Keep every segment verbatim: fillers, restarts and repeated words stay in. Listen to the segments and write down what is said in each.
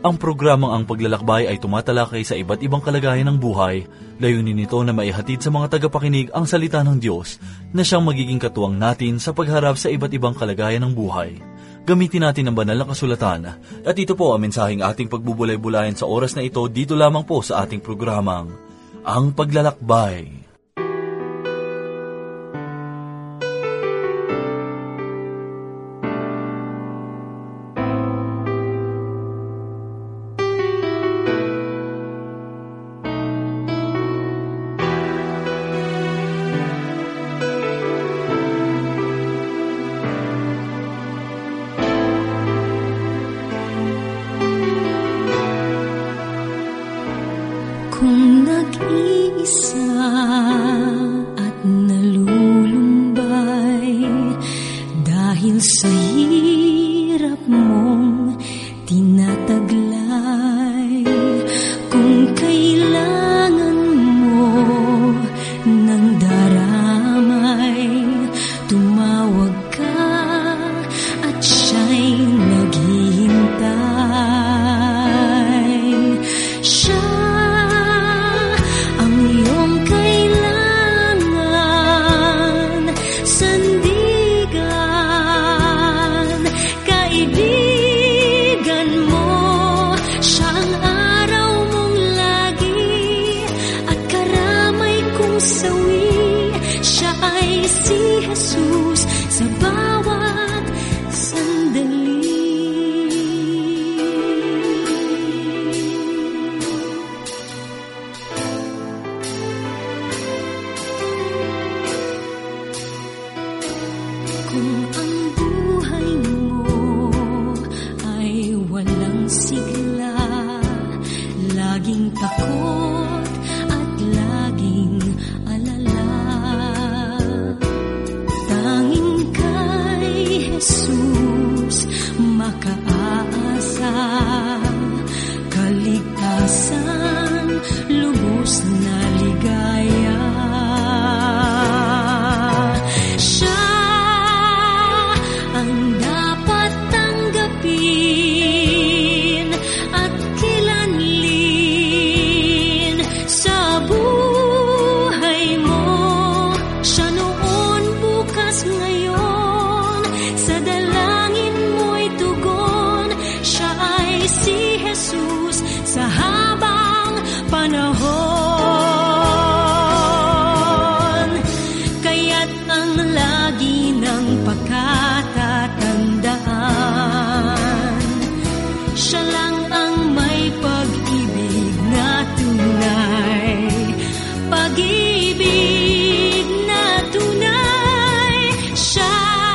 Ang programang Ang Paglalakbay ay tumatalakay sa iba't ibang kalagayan ng buhay. Layunin nito na maihatid sa mga tagapakinig ang salita ng Diyos na siyang magiging katuwang natin sa pagharap sa iba't ibang kalagayan ng buhay. Gamitin natin ang banal na kasulatan. At ito po ang mensaheng ating pagbubulay-bulayan sa oras na ito dito lamang po sa ating programang Ang Paglalakbay. Kung nag-iisa at nalulumbay dahil sa hirap mong tinataglay, kung kailangan mo ng daramay, tumawag ka at siya'y naghihintay. Siya takot at laging alala, tanging kay Jesus makaasa, kaligtasan, lubos na ligaya. Siya ang dapat tanggapin at kilanlin sa buhay mo. Siya noon, bukas, ngayon, sa dalangin mo'y tugon. Siya ay si Jesus sa habang panahon. Kaya't ang lagi ng pagkatatandaan, siya lang ang may pag-ibig na tunay, pag-ibig na tunay. Siya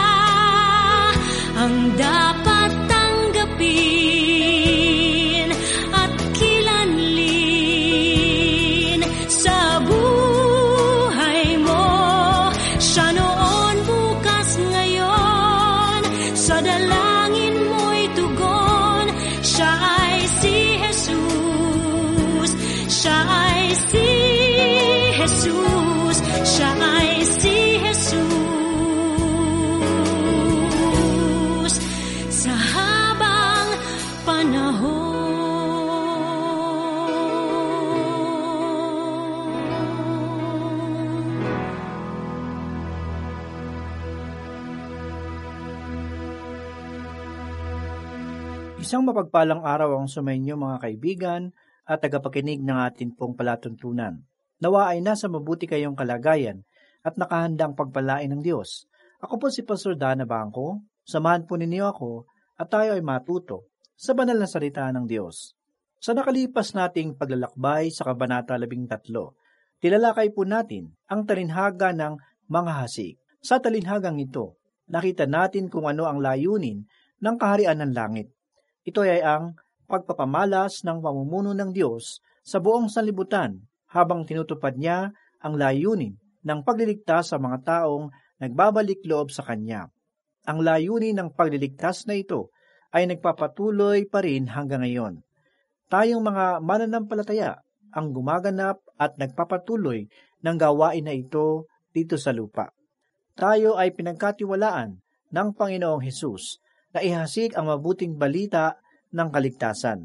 ang dapat tanggapin at kilanlin sa buhay mo. Siya noon, bukas, ngayon, sa dalangin mo'y tugon. Siya ay si Jesus, siya ay si Jesus, siya ay si Jesus sa habang panahon. Isang mapagpalang araw ang sumainyo mga kaibigan at tagapakinig ng atin pong palatuntunan. Nawa ay nasa mabuti kayong kalagayan at nakahandang pagpalain ng Diyos. Ako po si Pastor Dana Bangko. Samahan po ninyo ako at tayo ay matuto sa banal na salita ng Diyos. Sa nakalipas nating paglalakbay sa Kabanata labing tatlo, tilalakay po natin ang talinhaga ng mga hasik. Sa talinhagang ito, nakita natin kung ano ang layunin ng kaharian ng langit. Ito ay ang pagpapamalas ng pamumuno ng Diyos sa buong sanlibutan habang tinutupad niya ang layunin ng pagliligtas sa mga taong nagbabalik loob sa Kanya. Ang layunin ng pagliligtas na ito ay nagpapatuloy pa rin hanggang ngayon. Tayong mga mananampalataya ang gumaganap at nagpapatuloy ng gawain na ito dito sa lupa. Tayo ay pinagkatiwalaan ng Panginoong Hesus na ihasik ang mabuting balita ng kaligtasan.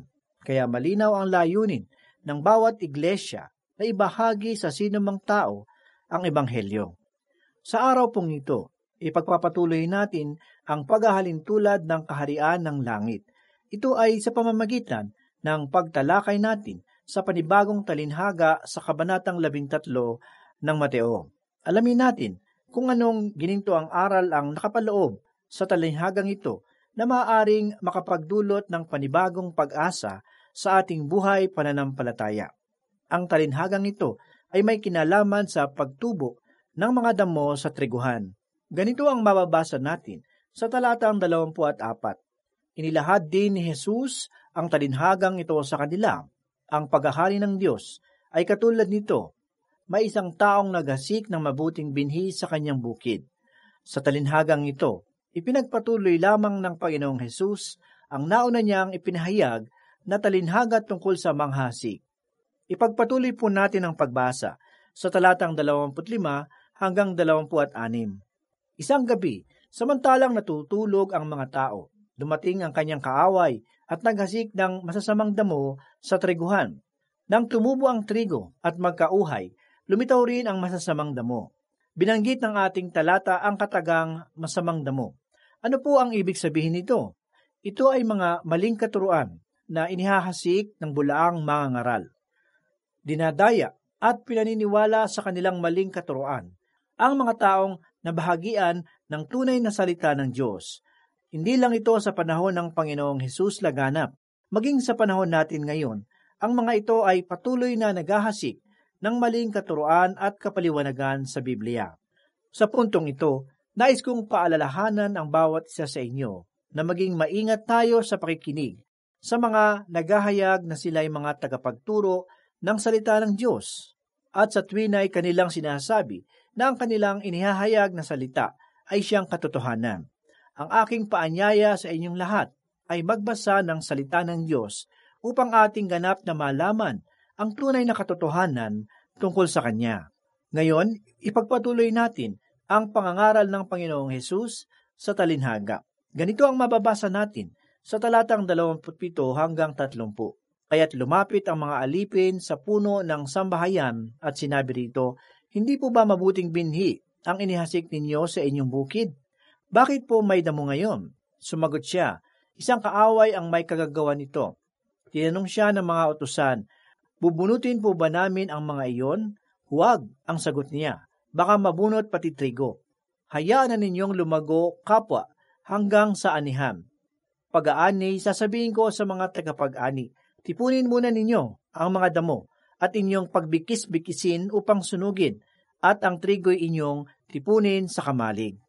Kaya malinaw ang layunin ng bawat iglesia na ibahagi sa sinumang tao ang ebanghelyo. Sa araw pong ito, ipagpapatuloy natin ang paghahalintulad ng kaharian ng langit. Ito ay sa pamamagitan ng pagtalakay natin sa panibagong talinhaga sa kabanatang labing tatlo ng Mateo. Alamin natin kung anong gininto ang aral ang nakapaloob sa talinhagang ito na maaaring makapagdulot ng panibagong pag-asa sa ating buhay pananampalataya. Ang talinhagang ito ay may kinalaman sa pagtubo ng mga damo sa triguhan. Ganito ang mababasa natin sa talatang dalawampu at apat. Inilahad din ni Jesus ang talinhagang ito sa kanila. Ang paghahari ng Diyos ay katulad nito. May isang taong naghasik ng mabuting binhi sa kanyang bukid. Sa talinhagang ito, ipinagpatuloy lamang ng Panginoong Hesus ang nauna niyang ipinahayag na talinhaga tungkol sa manghasik. Ipagpatuloy po natin ang pagbasa sa talatang dalawampu't lima hanggang dalawampu at anim. Isang gabi, samantalang natutulog ang mga tao, dumating ang kanyang kaaway at naghasik ng masasamang damo sa triguhan. Nang tumubo ang trigo at magkauhay, lumitaw rin ang masasamang damo. Binanggit ng ating talata ang katagang masamang damo. Ano po ang ibig sabihin nito? Ito ay mga maling katuruan na inihahasik ng bulaang mangangaral. Dinadaya at pinaniniwala sa kanilang maling katuruan ang mga taong nabahagian ng tunay na salita ng Diyos. Hindi lang ito sa panahon ng Panginoong Hesus laganap, maging sa panahon natin ngayon, ang mga ito ay patuloy na naghahasik ng maling katuruan at kapaliwanagan sa Biblia. Sa puntong ito, nais kong paalalahanan ang bawat isa sa inyo na maging maingat tayo sa pakikinig sa mga naghahayag na sila ay mga tagapagturo ng salita ng Diyos at sa tuwin ay kanilang sinasabi na ang kanilang inihahayag na salita ay siyang katotohanan. Ang aking paanyaya sa inyong lahat ay magbasa ng salita ng Diyos upang ating ganap na malaman ang tunay na katotohanan tungkol sa Kanya. Ngayon, ipagpatuloy natin ang pangangaral ng Panginoong Hesus sa talinhaga. Ganito ang mababasa natin sa talatang dalawampu't pito hanggang tatlumpu. Kaya't lumapit ang mga alipin sa puno ng sambahayan at sinabi rito, hindi po ba mabuting binhi ang inihasik ninyo sa inyong bukid? Bakit po may damo ngayon? Sumagot siya, isang kaaway ang may kagagawa nito. Tinanong siya ng mga utusan, bubunutin po ba namin ang mga iyon? Huwag, ang sagot niya. Baka mabunot pati trigo. Hayaan na ninyong lumago kapwa hanggang sa anihan. Pag-aani, sasabihin ko sa mga tagapag-ani, tipunin muna ninyo ang mga damo at inyong pagbikis-bikisin upang sunugin at ang trigo'y inyong tipunin sa kamalig.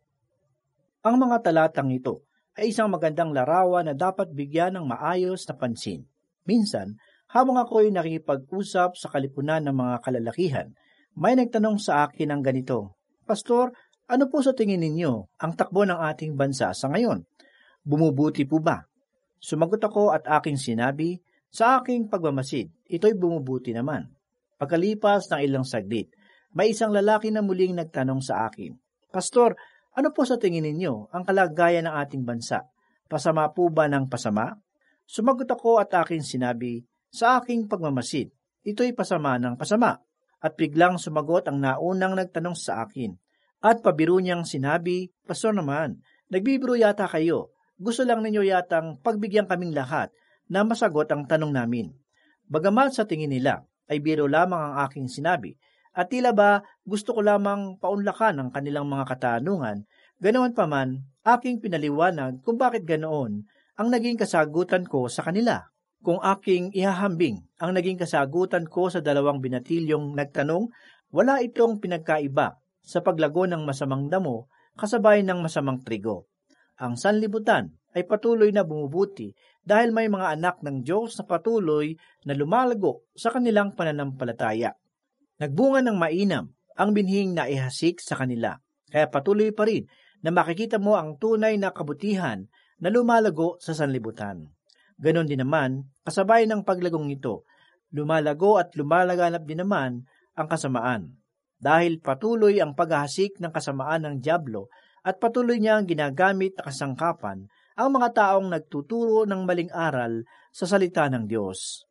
Ang mga talatang ito ay isang magandang larawan na dapat bigyan ng maayos na pansin. Minsan, habang ako'y nakikipag-usap sa kalipunan ng mga kalalakihan, may nagtanong sa akin ng ganito, Pastor, ano po sa tingin ninyo ang takbo ng ating bansa sa ngayon? Bumubuti po ba? Sumagot ako at aking sinabi, sa aking pagmamasid, ito'y bumubuti naman. Pagkalipas ng ilang saglit, may isang lalaki na muling nagtanong sa akin, Pastor, ano po sa tingin ninyo ang kalagayan ng ating bansa? Pasama po ba ng pasama? Sumagot ako at aking sinabi, sa aking pagmamasid, ito'y pasama ng pasama. At biglang sumagot ang naunang nagtanong sa akin. At pabiro niyang sinabi, Pastor naman, nagbibiro yata kayo. Gusto lang ninyo yatang pagbigyan kaming lahat na masagot ang tanong namin. Bagamat sa tingin nila ay biro lamang ang aking sinabi, at tila ba gusto ko lamang paunlakan ang kanilang mga katanungan, ganoon pa man, aking pinaliwanag kung bakit ganoon ang naging kasagutan ko sa kanila. Kung aking ihahambing ang naging kasagutan ko sa dalawang binatilyong nagtanong, wala itong pinagkaiba sa paglago ng masamang damo kasabay ng masamang trigo. Ang sanlibutan ay patuloy na bumubuti dahil may mga anak ng Diyos na patuloy na lumalago sa kanilang pananampalataya. Nagbunga ng mainam ang binhing naihasik sa kanila, kaya patuloy pa rin na makikita mo ang tunay na kabutihan na lumalago sa sanlibutan. Ganon din naman, kasabay ng paglagong ito, lumalago at lumalaganap din naman ang kasamaan. Dahil patuloy ang paghahasik ng kasamaan ng dyablo at patuloy niyang ginagamit na kasangkapan ang mga taong nagtuturo ng maling aral sa salita ng Diyos.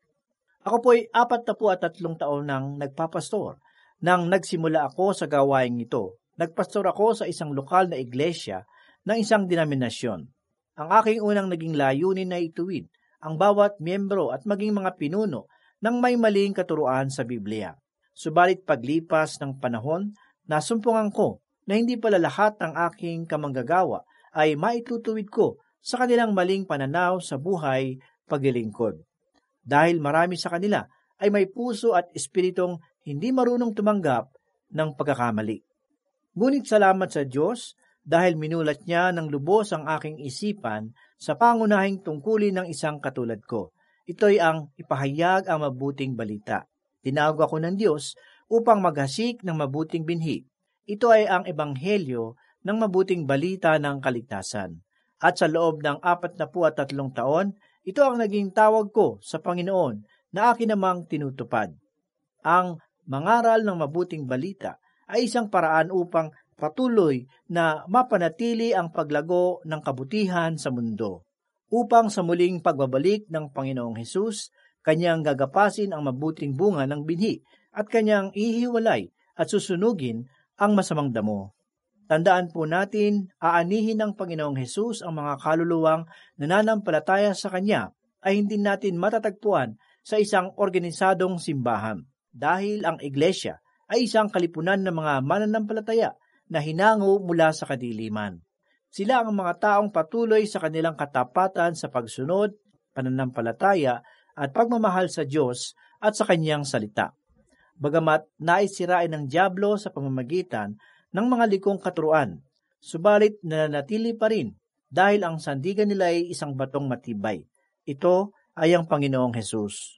Ako po'y apat na po at tatlong taon nang nagpapastor. Nang nagsimula ako sa gawaing ito, nagpastor ako sa isang lokal na iglesia ng isang denominasyon. Ang aking unang naging layunin na ituwid ang bawat miyembro at maging mga pinuno ng may maling katuruan sa Biblia. Subalit paglipas ng panahon, nasumpungan ko na hindi pala lahat ng aking kamanggagawa ay maitutuwid ko sa kanilang maling pananaw sa buhay paglilingkod. Dahil marami sa kanila ay may puso at espiritong hindi marunong tumanggap ng pagkakamali. Ngunit salamat sa Diyos dahil minulat niya ng lubos ang aking isipan sa pangunahing tungkulin ng isang katulad ko. Ito'y ang ipahayag ang mabuting balita. Tinawag ako ng Diyos upang maghasik ng mabuting binhi. Ito ay ang ebanghelyo ng mabuting balita ng kaligtasan. At sa loob ng apat na po at tatlong taon, ito ang naging tawag ko sa Panginoon na akin namang tinutupad. Ang mangaral ng mabuting balita ay isang paraan upang patuloy na mapanatili ang paglago ng kabutihan sa mundo. Upang sa muling pagbabalik ng Panginoong Hesus, kanyang gagapasin ang mabuting bunga ng binhi at kanyang ihiwalay at susunugin ang masamang damo. Tandaan po natin, aanihin ng Panginoong Hesus ang mga kaluluwang nananampalataya sa Kanya ay hindi natin matatagpuan sa isang organisadong simbahan dahil ang iglesia ay isang kalipunan ng mga mananampalataya na hinango mula sa kadiliman. Sila ang mga taong patuloy sa kanilang katapatan sa pagsunod, pananampalataya at pagmamahal sa Diyos at sa Kanyang salita. Bagamat naisirain ng dyablo sa pamamagitan ng mga likong katuruan, subalit nananatili pa rin dahil ang sandigan nila ay isang batong matibay. Ito ay ang Panginoong Hesus.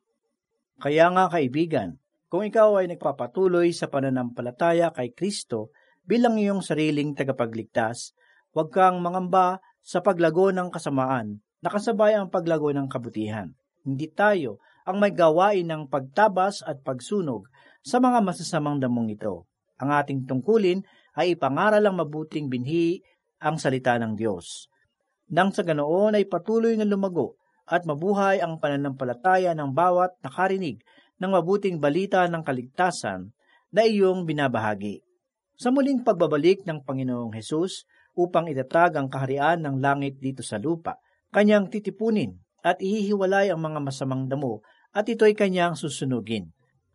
Kaya nga kaibigan, kung ikaw ay nagpapatuloy sa pananampalataya kay Kristo bilang iyong sariling tagapagligtas, huwag kang mangamba sa paglago ng kasamaan na kasabay ang paglago ng kabutihan. Hindi tayo ang may gawain ng pagtabas at pagsunog sa mga masasamang damong ito. Ang ating tungkulin ay ipangaral ang mabuting binhi, ang salita ng Diyos. Nang sa ganoon ay patuloy na lumago at mabuhay ang pananampalataya ng bawat nakarinig ng mabuting balita ng kaligtasan na iyong binabahagi. Sa muling pagbabalik ng Panginoong Hesus upang itatag ang kaharian ng langit dito sa lupa, kanyang titipunin at ihihiwalay ang mga masamang damo at ito'y kanyang susunugin.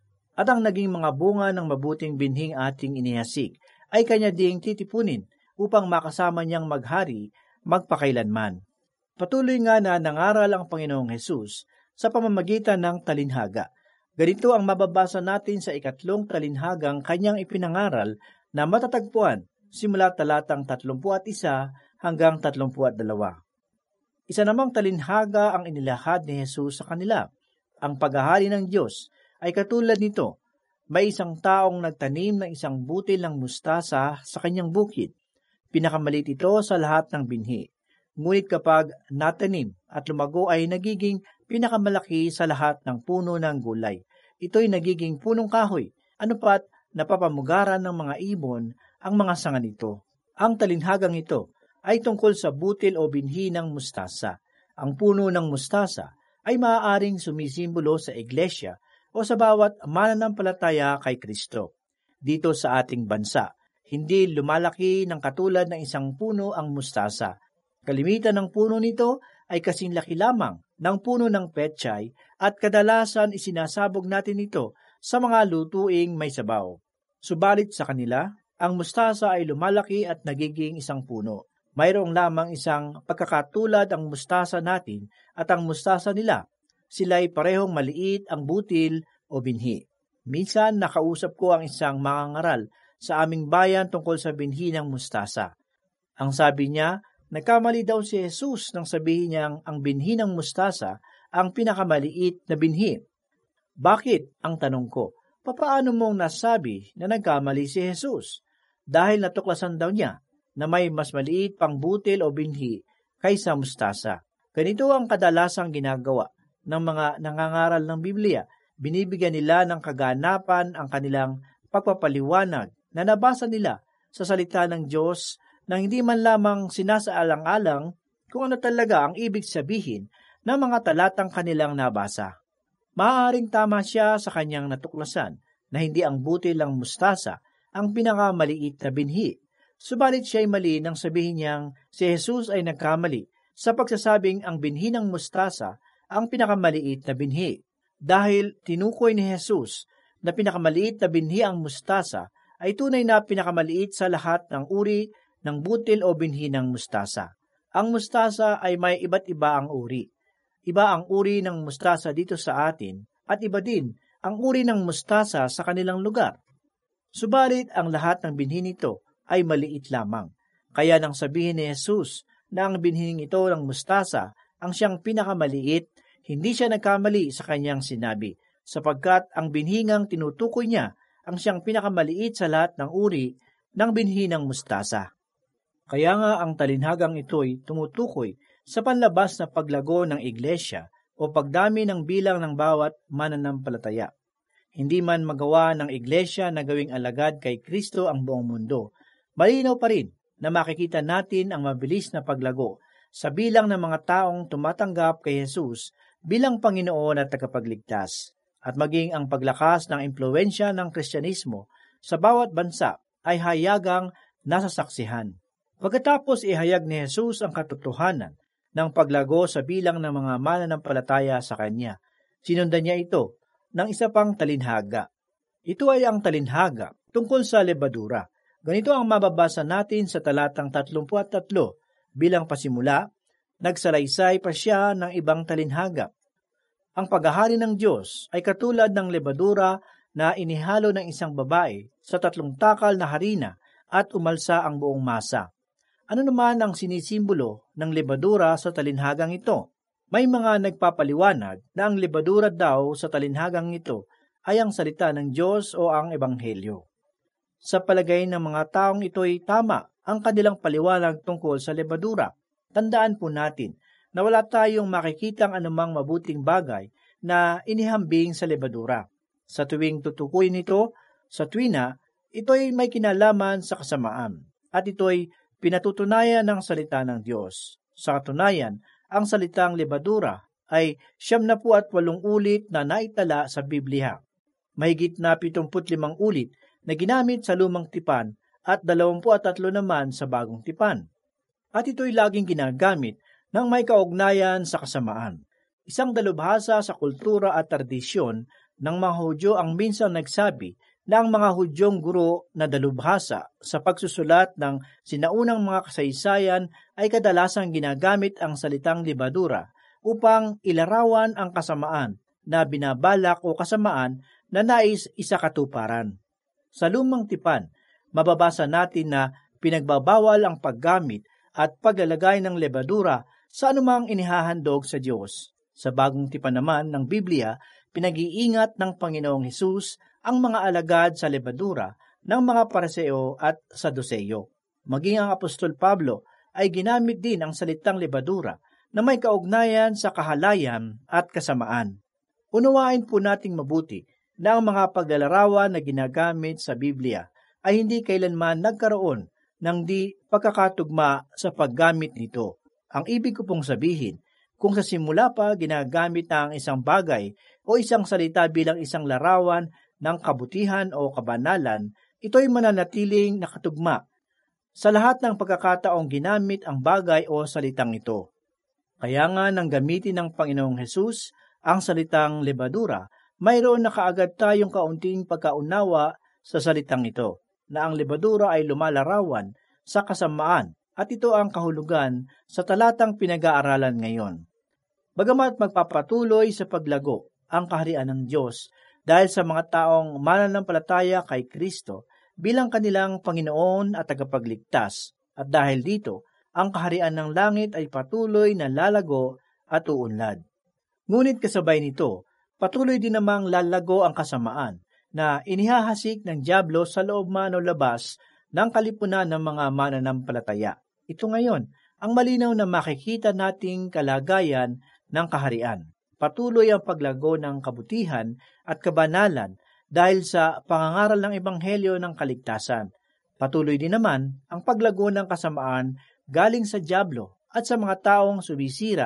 At ang naging mga bunga ng mabuting binhing ating inihasik ay kanya ding titipunin upang makasama niyang maghari magpakailanman. Patuloy nga na nangaral ang Panginoong Hesus sa pamamagitan ng talinhaga. Ganito ang mababasa natin sa ikatlong talinhagang kanyang ipinangaral na matatagpuan simula talatang tatlumpu at isa hanggang tatlumpu at dalawa. Isa namang talinhaga ang inilahad ni Hesus sa kanila. Ang paghahari ng Diyos ay katulad nito. May isang taong nagtanim ng isang butil ng mustasa sa kanyang bukid. Pinakamalit ito sa lahat ng binhi. Ngunit kapag natanim at lumago ay nagiging pinakamalaki sa lahat ng puno ng gulay. Ito'y nagiging punong kahoy. Ano pat napapamugaran ng mga ibon ang mga sanga nito. Ang talinhagang ito ay tungkol sa butil o binhi ng mustasa. Ang puno ng mustasa ay maaaring sumisimbolo sa iglesia o sa bawat mananampalataya kay Kristo. Dito sa ating bansa, hindi lumalaki ng katulad ng isang puno ang mustasa. Kalimitan ng puno nito ay kasing laki lamang ng puno ng pechay at kadalasan isinasabog natin ito sa mga lutuing may sabaw. Subalit sa kanila, ang mustasa ay lumalaki at nagiging isang puno. Mayroong lamang isang pagkakatulad ang mustasa natin at ang mustasa nila. Sila'y parehong maliit ang butil o binhi. Minsan nakausap ko ang isang mangangaral sa aming bayan tungkol sa binhi ng mustasa. Ang sabi niya, nagkamali daw si Hesus nang sabihin niyang ang binhi ng mustasa ang pinakamaliit na binhi. Bakit? Ang tanong ko. Papaano mong nasabi na nagkamali si Hesus? Dahil natuklasan daw niya na may mas maliit pang butil o binhi kaysa mustasa. Ganito ang kadalasang ginagawa ng mga nangangaral ng Biblia. Binibigyan nila ng kaganapan ang kanilang pagpapaliwanag na nabasa nila sa salita ng Diyos na hindi man lamang sinasaalang-alang kung ano talaga ang ibig sabihin na mga talatang kanilang nabasa. Maaaring tama siya sa kanyang natuklasan na hindi ang butil ng mustasa ang pinakamaliit na binhi. Subalit siya'y mali nang sabihin niyang si Jesus ay nagkamali sa pagsasabing ang binhi ng mustasa ang pinakamaliit na binhi. Dahil tinukoy ni Jesus na pinakamaliit na binhi ang mustasa, ay tunay na pinakamaliit sa lahat ng uri ng butil o binhi ng mustasa. Ang mustasa ay may iba't iba ang uri. Iba ang uri ng mustasa dito sa atin at iba din ang uri ng mustasa sa kanilang lugar. Subalit ang lahat ng binhi nito ay maliit lamang. Kaya nang sabihin ni Jesus na ang binhining ito ng mustasa ang siyang pinakamaliit, hindi siya nagkamali sa kanyang sinabi, sapagkat ang binhingang tinutukoy niya ang siyang pinakamaliit sa lahat ng uri ng binhi ng mustasa. Kaya nga ang talinhagang ito'y tumutukoy sa panlabas na paglago ng iglesia o pagdami ng bilang ng bawat mananampalataya. Hindi man magawa ng iglesia na gawing alagad kay Kristo ang buong mundo, malinaw pa rin na makikita natin ang mabilis na paglago sa bilang ng mga taong tumatanggap kay Jesus bilang Panginoon at tagapagligtas. At maging ang paglakas ng impluwensya ng Kristyanismo sa bawat bansa ay hayagang nasasaksihan. Pagkatapos ihayag ni Jesus ang katotohanan ng paglago sa bilang ng mga mananampalataya sa Kanya, sinundan niya ito ng isa pang talinhaga. Ito ay ang talinhaga tungkol sa lebadura. Ganito ang mababasa natin sa talatang tatlumpu at tatlo. Bilang pasimula, nagsalaysay pa siya ng ibang talinhaga. Ang paghahari ng Diyos ay katulad ng lebadura na inihalo ng isang babae sa tatlong takal na harina at umalsa ang buong masa. Ano naman ang sinisimbolo ng lebadura sa talinhagang ito? May mga nagpapaliwanag na ang lebadura daw sa talinhagang ito ay ang salita ng Diyos o ang Ebanghelyo. Sa palagay ng mga taong ito'y tama ang kanilang paliwanag tungkol sa lebadura. Tandaan po natin na wala tayong makikitang anumang mabuting bagay na inihambing sa lebadura. Sa tuwing tutukuyin nito sa tuwina, ito'y may kinalaman sa kasamaan, at ito'y pinatutunayan ng salita ng Diyos. Sa katunayan, ang salitang lebadura ay siyam na po at walong ulit na naitala sa Biblia. Mahigit na pitumput limang ulit na ginamit sa lumang tipan at dalawampu at tatlo naman sa bagong tipan. At ito'y laging ginagamit ng may kaugnayan sa kasamaan. Isang dalubhasa sa kultura at tradisyon ng mga Hudyo ang minsan nagsabi na ang mga Hudyong guro na dalubhasa sa pagsusulat ng sinaunang mga kasaysayan ay kadalasang ginagamit ang salitang lebadura upang ilarawan ang kasamaan na binabalak o kasamaan na nais isakatuparan. Sa lumang tipan, mababasa natin na pinagbabawal ang paggamit at paglalagay ng lebadura sa anumang inihahandog sa Diyos. Sa bagong tipan naman ng Biblia, pinag-iingat ng Panginoong Hesus ang mga alagad sa lebadura ng mga Pariseo at Saduseyo. Maging ang Apostol Pablo ay ginamit din ang salitang lebadura na may kaugnayan sa kahalayan at kasamaan. Unawain po nating mabuti na ang mga paglalarawan na ginagamit sa Biblia ay hindi kailanman nagkaroon ng di pagkakatugma sa paggamit nito. Ang ibig ko pong sabihin, kung sa simula pa ginagamit na ang isang bagay o isang salita bilang isang larawan ng kabutihan o kabanalan, ito'y mananatiling nakatugma sa lahat ng pagkakataong ginamit ang bagay o salitang ito. Kaya nga nang gamitin ng Panginoong Hesus ang salitang lebadura, mayroon na kaagad tayong kaunting pagkaunawa sa salitang ito, na ang lebadura ay lumalarawan sa kasamaan, at ito ang kahulugan sa talatang pinag-aaralan ngayon. Bagamat magpapatuloy sa paglago ang kaharian ng Diyos dahil sa mga taong mananampalataya kay Kristo bilang kanilang Panginoon at tagapagligtas, at dahil dito, ang kaharian ng langit ay patuloy na lalago at uunlad. Ngunit kasabay nito, patuloy din namang lalago ang kasamaan na inihahasik ng dyablo sa loob man o labas ng kalipunan ng mga mananampalataya. Ito ngayon, ang malinaw na makikita nating kalagayan ng kaharian. Patuloy ang paglago ng kabutihan at kabanalan dahil sa pangangaral ng Ebanghelyo ng kaligtasan. Patuloy din naman ang paglago ng kasamaan galing sa dyablo at sa mga taong sumisira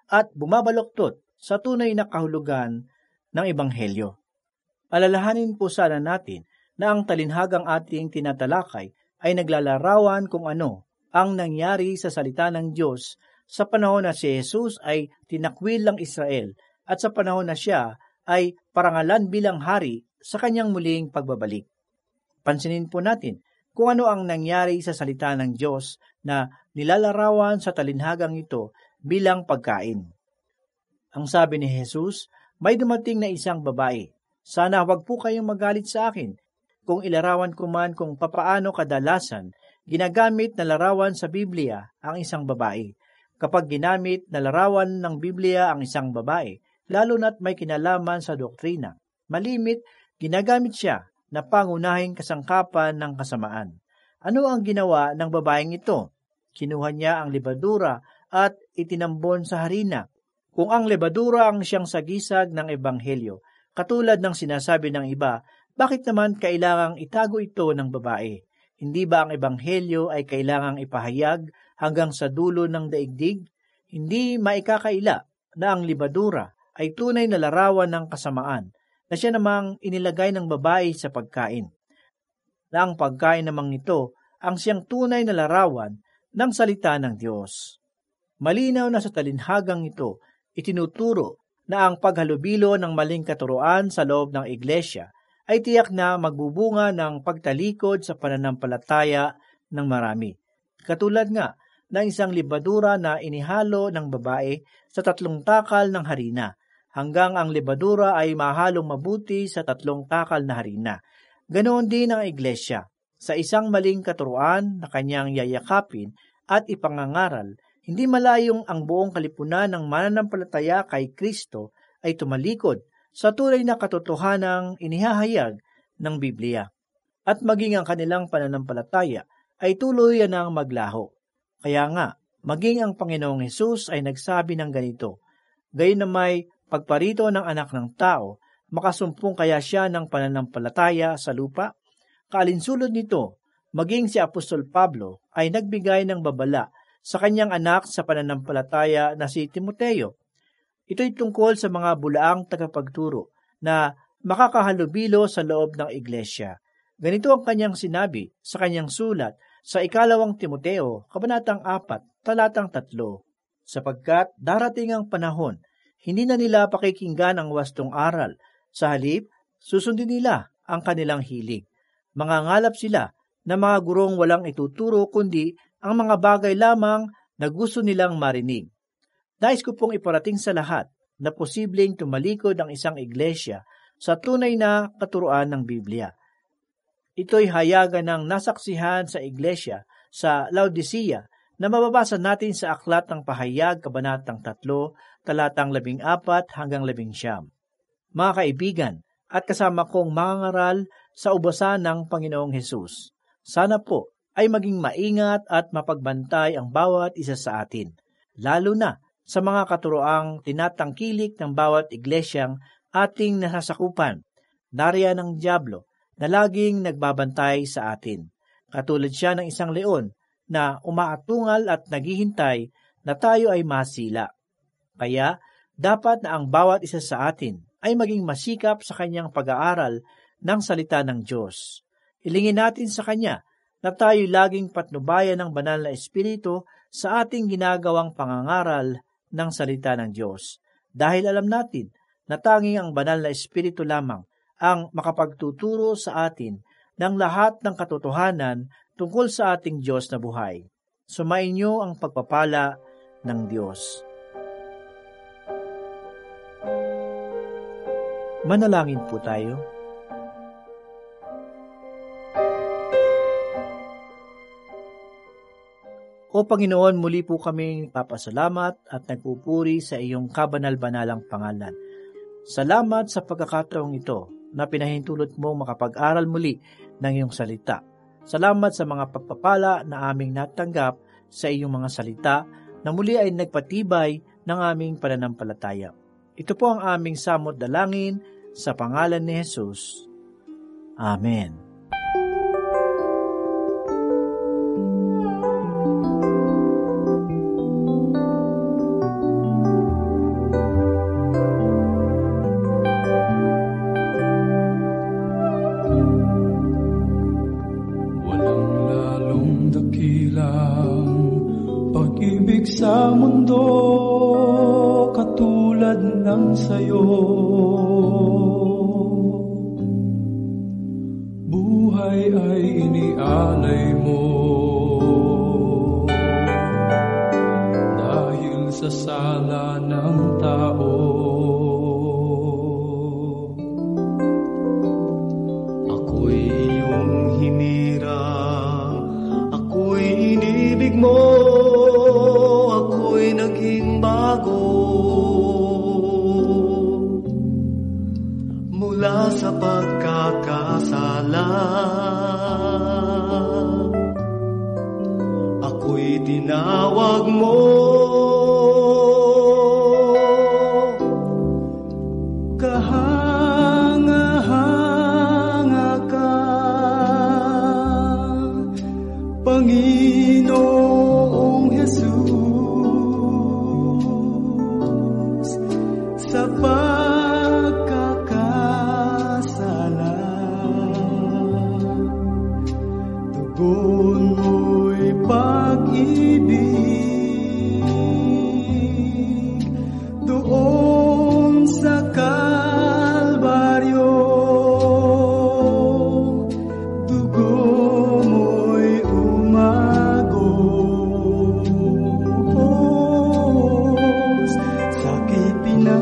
at bumabaluktot sa tunay na kahulugan ng Ebanghelyo. Alalahanin po sana natin na ang talinhagang ating tinatalakay ay naglalarawan kung ano ang nangyari sa salita ng Diyos sa panahon na si Jesus ay tinakwil ng Israel at sa panahon na siya ay parangalan bilang hari sa kanyang muling pagbabalik. Pansinin po natin kung ano ang nangyari sa salita ng Diyos na nilalarawan sa talinhagang ito bilang pagkain. Ang sabi ni Jesus, may dumating na isang babae. Sana huwag po kayong magalit sa akin kung ilarawan ko man kung papaano kadalasan ginagamit na larawan sa Biblia ang isang babae. Kapag ginamit na larawan ng Biblia ang isang babae, lalo na't may kinalaman sa doktrina, malimit ginagamit siya na pangunahing kasangkapan ng kasamaan. Ano ang ginawa ng babaeng ito? Kinuha niya ang lebadura at itinambon sa harina. Kung ang lebadura ang siyang sagisag ng Ebanghelyo, katulad ng sinasabi ng iba, bakit naman kailangang itago ito ng babae? Hindi ba ang Ebanghelyo ay kailangang ipahayag hanggang sa dulo ng daigdig? Hindi maikakaila na ang lebadura ay tunay na larawan ng kasamaan na siya namang inilagay ng babae sa pagkain. Na ang pagkain namang ito ang siyang tunay na larawan ng salita ng Diyos. Malinaw na sa talinhagang ito, itinuturo na ang paghalubilo ng maling katuruan sa loob ng iglesia ay tiyak na magbubunga ng pagtalikod sa pananampalataya ng marami. Katulad nga ng isang lebadura na inihalo ng babae sa tatlong takal ng harina, hanggang ang lebadura ay mahalong mabuti sa tatlong takal na harina. Ganoon din ang iglesia. Sa isang maling katuruan na kanyang yayakapin at ipangangaral, hindi malayong ang buong kalipunan ng mananampalataya kay Kristo ay tumalikod sa tunay na katotohanang inihahayag ng Biblia. At maging ang kanilang pananampalataya ay tuluyan ng maglaho. Kaya nga, maging ang Panginoong Hesus ay nagsabi ng ganito, gayon na may pagparito ng anak ng tao, makasumpong kaya siya ng pananampalataya sa lupa? Kaalinsulod nito, maging si Apostol Pablo ay nagbigay ng babala sa kanyang anak sa pananampalataya na si Timoteo. Ito'y tungkol sa mga bulaang tagapagturo na makakahalubilo sa loob ng iglesia. Ganito ang kanyang sinabi sa kanyang sulat sa ikalawang Timoteo, kabanatang apat, talatang tatlo. Sapagkat darating ang panahon, hindi na nila pakikinggan ang wastong aral. Sa halip, susundin nila ang kanilang hilig. Mangangalap sila na mga gurong walang ituturo kundi ang mga bagay lamang na gusto nilang marinig. Nais ko pong iparating sa lahat na posibleng tumalikod ang isang iglesia sa tunay na katuruan ng Biblia. Ito'y hayagan ng nasaksihan sa iglesia sa Laodicea na mababasa natin sa Aklat ng Pahayag, kabanatang tatlo, talatang labing apat hanggang labing siyam. Mga kaibigan, at kasama kong mangangaral sa ubasan ng Panginoong Hesus, sana po ay maging maingat at mapagbantay ang bawat isa sa atin, lalo na sa mga katuroang tinatangkilik ng bawat iglesyang ating nasasakupan. Nariyan ang dyablo na laging nagbabantay sa atin. Katulad siya ng isang leon na umaatungal at naghihintay na tayo ay masila. Kaya, dapat na ang bawat isa sa atin ay maging masikap sa kanyang pag-aaral ng salita ng Diyos. Hilingin natin sa Kanya na tayo laging patnubayan ng banal na Espiritu sa ating ginagawang pangangaral ng salita ng Diyos. Dahil alam natin na tanging ang banal na Espiritu lamang ang makapagtuturo sa atin ng lahat ng katotohanan tungkol sa ating Diyos na buhay. Sumainyo ang pagpapala ng Diyos. Manalangin po tayo. O Panginoon, muli po kaming papasalamat at nagpupuri sa iyong kabanal-banalang pangalan. Salamat sa pagkakataong ito na pinahintulot mo makapag-aral muli ng iyong salita. Salamat sa mga pagpapala na aming natanggap sa iyong mga salita na muli ay nagpatibay ng aming pananampalataya. Ito po ang aming samot dalangin sa pangalan ni Jesus. Amen. katulad ng sayo. Buhay ay inialay mo dahil sa sala ng tao. Ako'y iyong hinirang, ako'y inibig mo, ako'y naging bago. Mula sa pagkakasala, ako'y tinawag mo. Kahanga-hanga ka, Panginoong Jesus, sa pagkakasala, tugon mo'y pag-ibig doon sa Kalbaryo. Dugo mo'y umagos, sakit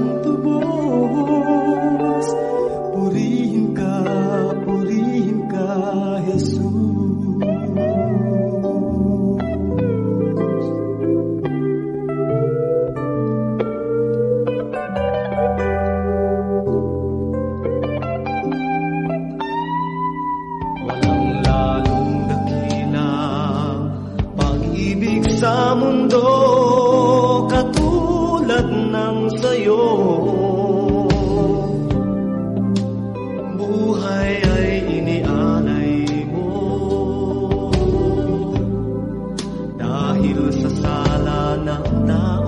pinagtubos. Purihin ka, purihin ka, Jesus. Walang lalong dakila pag-ibig sa mundo katulad ng sayo. Buhay ay inialay mo dahil sa sala ng tao.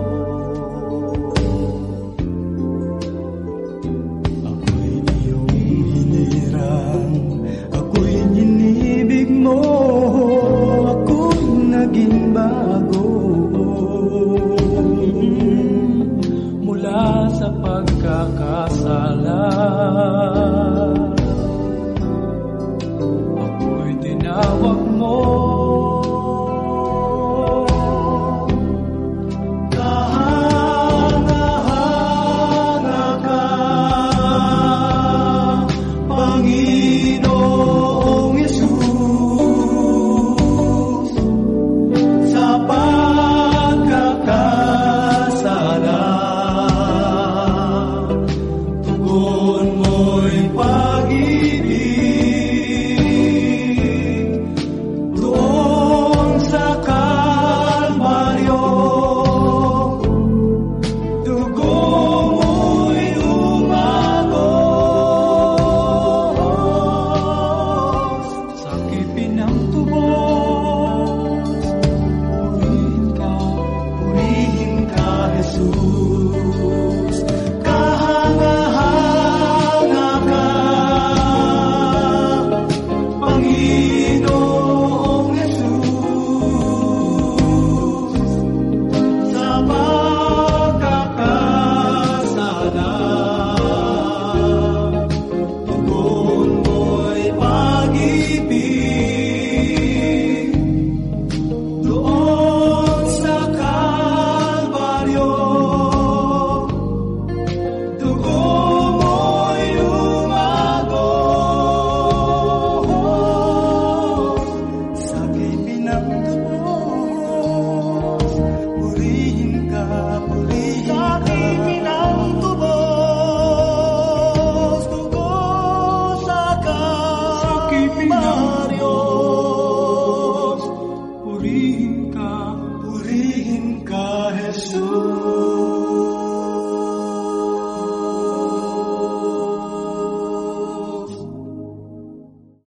Ako'y iyong hinirang, ako'y inibig mo, ako'y naging bago. Mula sa pagkakasala, ako'y tinawag mo. Kahanga-hanga ka, Panginoon.